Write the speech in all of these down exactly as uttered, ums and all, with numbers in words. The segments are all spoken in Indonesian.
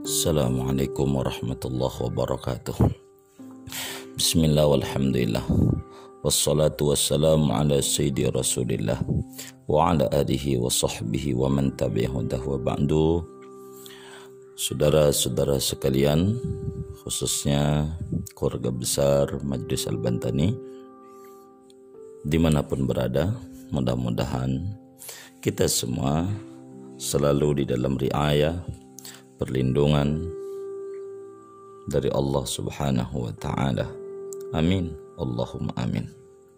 Assalamualaikum warahmatullahi wabarakatuh. Bismillah walhamdulillah, wassalatu wassalamu ala sayyidi rasulillah wa ala alihi wa sahbihi wa man tabi'ahudah wa ba'du. Saudara-saudara sekalian, khususnya keluarga besar Majelis Al-Bantani dimanapun berada, mudah-mudahan kita semua selalu di dalam riayah, perlindungan dari Allah Subhanahu wa Ta'ala. Amin, Allahumma amin.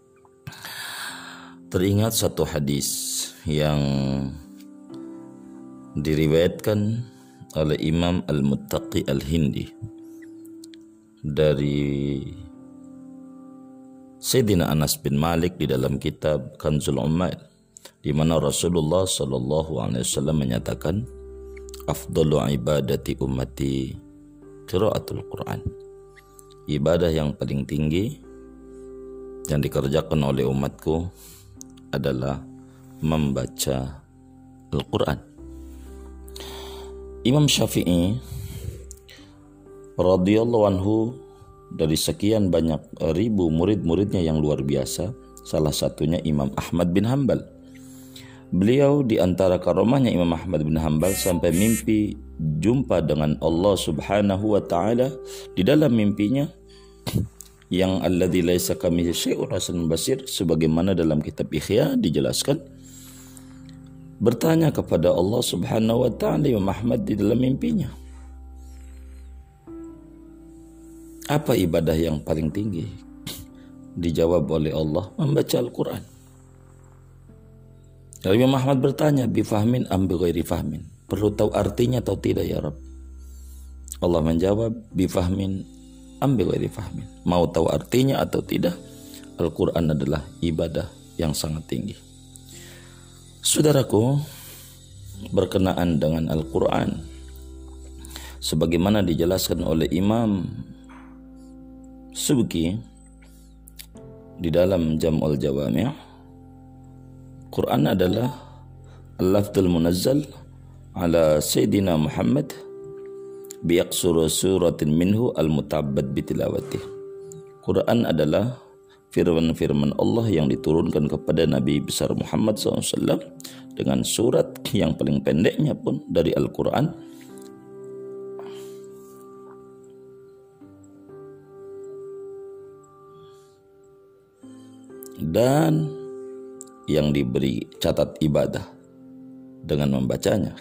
Teringat satu hadis yang diriwayatkan oleh Imam Al-Muttaqi Al-Hindi dari Sayyidina Anas bin Malik di dalam kitab Kanzul Ummal, di mana Rasulullah sallallahu alaihi wasallam menyatakan, afdalu ibadati ummati qiraatul Quran. Ibadah yang paling tinggi yang dikerjakan oleh umatku adalah membaca Al-Quran. Imam Syafi'i radhiyallahu anhu, dari sekian banyak ribu murid-muridnya yang luar biasa, salah satunya Imam Ahmad bin Hanbal. Beliau di antara karomahnya Imam Ahmad bin Hanbal sampai mimpi jumpa dengan Allah Subhanahu wa Ta'ala. Di dalam mimpinya yang alladzi laisa kamitslihi syai'un hasanun basir, sebagaimana dalam kitab Ihya dijelaskan, bertanya kepada Allah Subhanahu wa Ta'ala Imam Ahmad di dalam mimpinya, apa ibadah yang paling tinggi? Dijawab oleh Allah, membaca Al-Quran. Lalu Imam Ahmad bertanya, bifahmin am bighairi fahmin, perlu tahu artinya atau tidak ya Rabb? Allah menjawab, bifahmin am bighairi fahmin, mau tahu artinya atau tidak, Al-Quran adalah ibadah yang sangat tinggi. Saudaraku, berkenaan dengan Al-Quran, sebagaimana dijelaskan oleh Imam Subki di dalam Jam'ul Jawami', Quran adalah al-lafzul munazzal ala Sayyidina Muhammad biyaksuru suratin minhu al-mutabbad bitilawatih. Quran adalah firman-firman Allah yang diturunkan kepada Nabi besar Muhammad shallallahu alaihi wasallam dengan surat yang paling pendeknya pun dari Al-Quran, dan yang diberi catat ibadah dengan membacanya,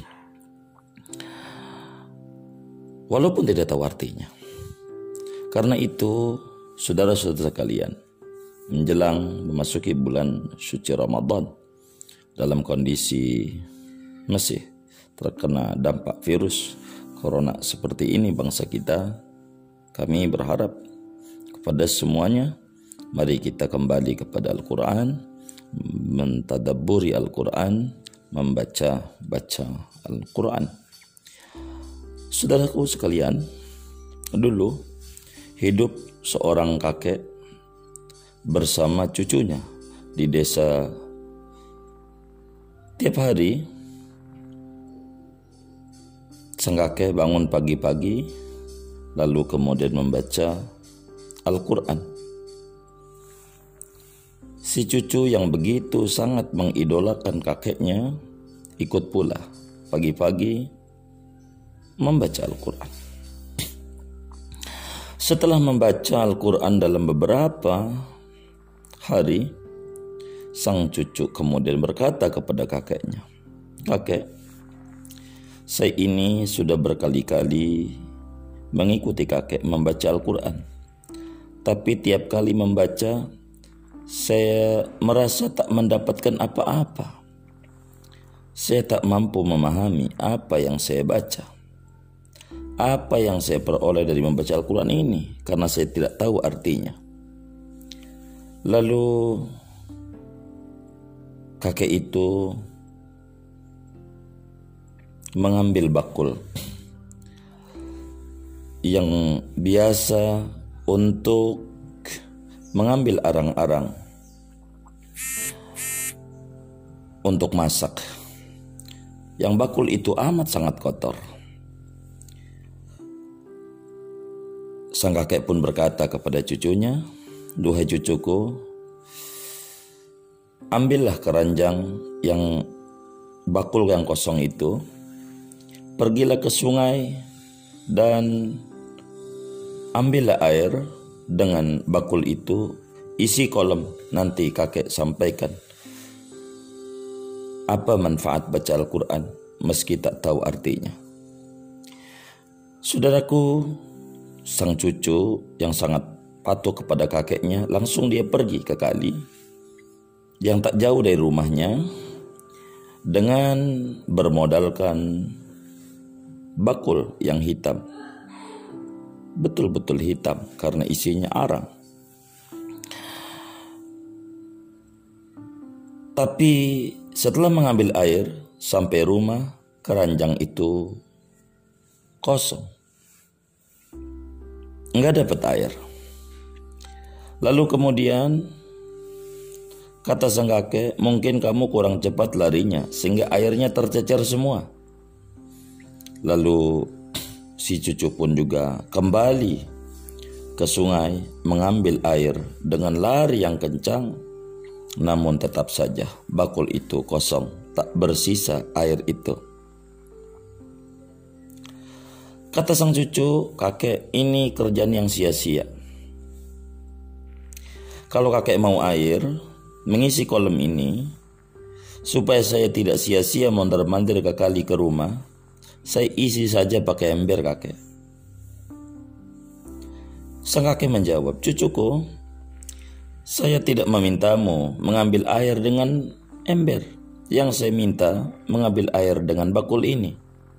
walaupun tidak tahu artinya. Karena itu, saudara-saudara sekalian, menjelang memasuki bulan suci Ramadan, dalam kondisi masih terkena dampak virus corona seperti ini bangsa kita, kami berharap kepada semuanya, mari kita kembali kepada Al-Quran, mentadabburi Al-Quran, membaca-baca Al-Quran. Saudaraku sekalian, dulu hidup seorang kakek bersama cucunya di desa. Tiap hari sang kakek bangun pagi-pagi, lalu kemudian membaca Al-Quran. Si cucu yang begitu sangat mengidolakan kakeknya ikut pula pagi-pagi membaca Al-Quran. Setelah membaca Al-Quran dalam beberapa hari, sang cucu kemudian berkata kepada kakeknya, "Kakek, saya ini sudah berkali-kali mengikuti kakek membaca Al-Quran, tapi tiap kali membaca saya merasa tak mendapatkan apa-apa. Saya tak mampu memahami apa yang saya baca, apa yang saya peroleh dari membaca Al-Quran ini, karena saya tidak tahu artinya." Lalu kakek itu mengambil bakul yang biasa untuk mengambil arang-arang untuk masak, yang bakul itu amat sangat kotor. sang kakek pun berkata kepada cucunya, "Duhai cucuku, ambillah keranjang yang bakul yang kosong itu, pergilah ke sungai dan ambillah air dengan bakul itu, isi kolam, nanti kakek sampaikan apa manfaat baca Al-Quran meski tak tahu artinya." Saudaraku, sang cucu yang sangat patuh kepada kakeknya, langsung dia pergi ke kali yang tak jauh dari rumahnya dengan bermodalkan bakul yang hitam. Betul-betul hitam karena isinya arang. Tapi setelah mengambil air sampai rumah, keranjang itu kosong. Enggak dapat air. Lalu kemudian kata sang kakek, "Mungkin kamu kurang cepat larinya sehingga airnya tercecer semua." Lalu si cucu pun juga kembali ke sungai mengambil air dengan lari yang kencang. Namun tetap saja bakul itu kosong, tak bersisa air itu. Kata sang cucu, "Kakek, ini kerjaan yang sia-sia. Kalau kakek mau air, mengisi kolam ini, supaya saya tidak sia-sia mondar-mandir ke kali ke rumah, saya isi saja pakai ember kakek." Sang kakek menjawab, "Cucuku, saya tidak memintamu mengambil air dengan ember. Yang saya minta mengambil air dengan bakul ini.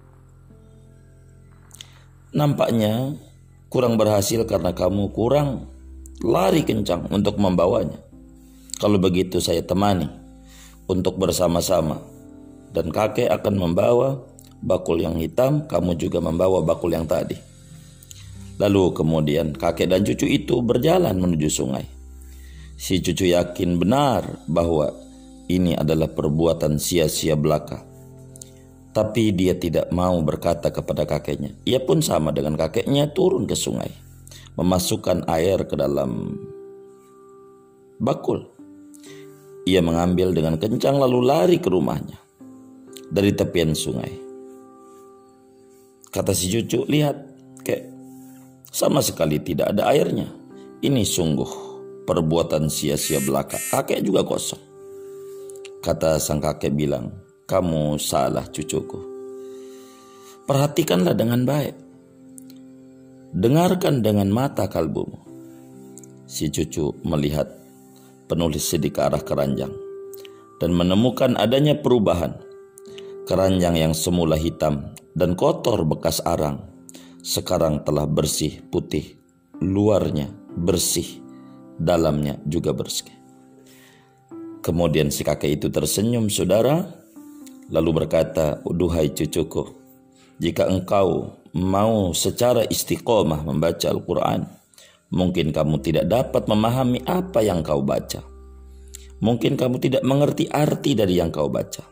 Nampaknya kurang berhasil karena kamu kurang lari kencang untuk membawanya. Kalau begitu saya temani untuk bersama-sama. Dan kakek akan membawa bakul yang hitam, kamu juga membawa bakul yang tadi." Lalu kemudian kakek dan cucu itu berjalan menuju sungai. Si cucu yakin benar bahwa ini adalah perbuatan sia-sia belaka. Tapi dia tidak mau berkata kepada kakeknya. Ia pun sama dengan kakeknya turun ke sungai, memasukkan air ke dalam bakul. Ia mengambil dengan kencang lalu lari ke rumahnya dari tepian sungai. Kata si cucu, "Lihat, kek, sama sekali tidak ada airnya. Ini sungguh perbuatan sia-sia belaka. Kakek juga kosong." Kata sang kakek bilang, "Kamu salah cucuku. Perhatikanlah dengan baik. Dengarkan dengan mata kalbumu." Si cucu melihat penulis sidik ke arah keranjang dan menemukan adanya perubahan. Keranjang yang semula hitam dan kotor bekas arang sekarang telah bersih putih. Luarnya bersih, dalamnya juga bersih. Kemudian si kakek itu tersenyum, saudara, lalu berkata, "Duhai cucuku, jika engkau mau secara istiqomah membaca Al-Quran, mungkin kamu tidak dapat memahami apa yang kau baca. Mungkin kamu tidak mengerti arti dari yang kau baca.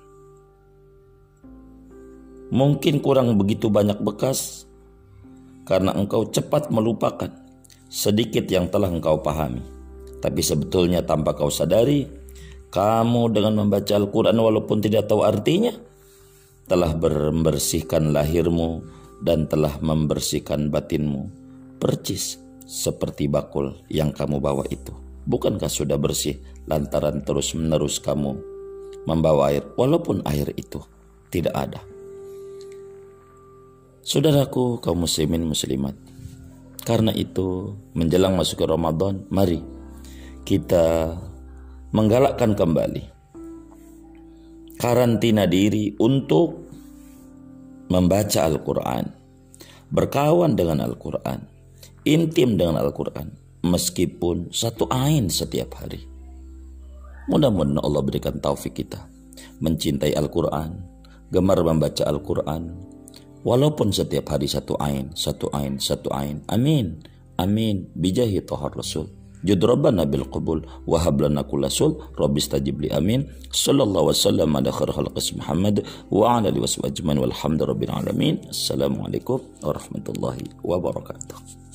Mungkin kurang begitu banyak bekas karena engkau cepat melupakan sedikit yang telah engkau pahami. Tapi sebetulnya tanpa kau sadari, kamu dengan membaca Al-Quran walaupun tidak tahu artinya, telah membersihkan lahirmu dan telah membersihkan batinmu, percis seperti bakul yang kamu bawa itu. Bukankah sudah bersih lantaran terus-menerus kamu membawa air walaupun air itu tidak ada?" Saudaraku kaum muslimin muslimat, karena itu menjelang masuk ke Ramadan, mari kita menggalakkan kembali karantina diri untuk membaca Al-Quran, berkawan dengan Al-Quran, intim dengan Al-Quran, meskipun satu ain setiap hari. Mudah-mudahan Allah berikan taufik kita mencintai Al-Quran, gemar membaca Al-Quran, walaupun setiap hari satu ain, satu ain, satu ain. Amin, amin, bijahi tahar Rasul. Jud Rabbana bil qabul wa hab lana kulla sul rabbi stajib li amin. Sallallahu wasallam ala khair khalqis Muhammad wa ala alihi washabihi ajmain walhamdulillahi rabbil alamin. Assalamualaikum warahmatullahi wabarakatuh.